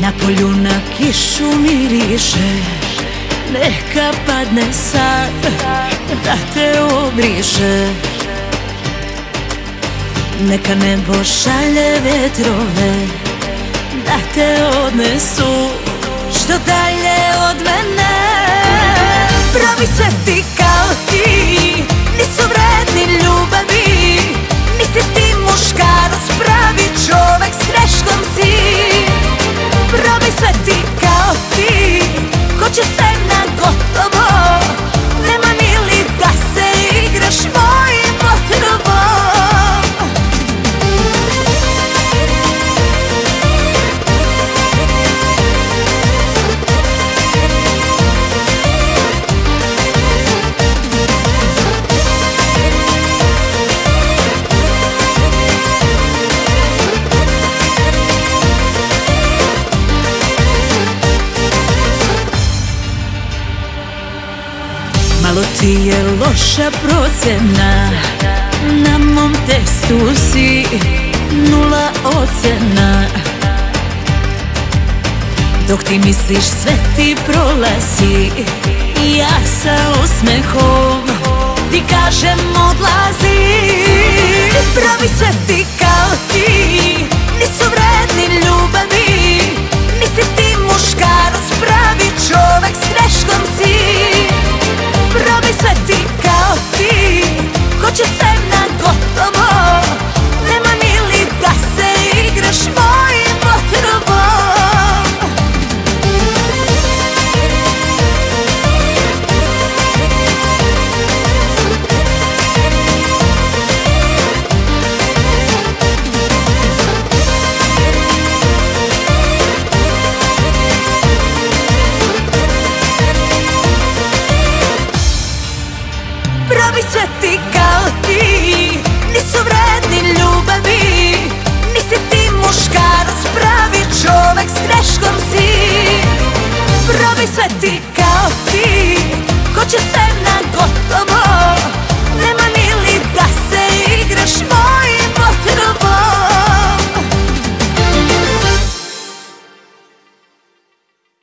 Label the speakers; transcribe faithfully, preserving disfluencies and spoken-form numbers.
Speaker 1: Na polju na kišu miriše, neka padne sad da te obriše. Neka nebo šalje vetrove da te odnesu što dalje od mene. Pravi sve ti kao ti nisu vredni ljubavi, nisi ti muškarac, pravi čovek, s greškom si. Pravi sve ti kao ti, hoće sve na gotovo, nema mili da se igraš mojim otrovom. Malo ti je loša procena, na mom testu si nula ocena. Dok ti misliš sve ti prolazi, ja sa osmehom ti kažem odlazi. Pravi sve ti kao ti nisu vredni ljubavi, nisi ti muškarac, pravi čovek, s greškom si. Pravi sve ti kao ti, hoće sve na gotovo, nema mili da se igraš mojim otrovom. Pravi sve ti kao ti nisu vredni ljubavi, nisi ti muškarac, pravi čovek, s greškom si. Pravi sve ti kao ti, hoće sve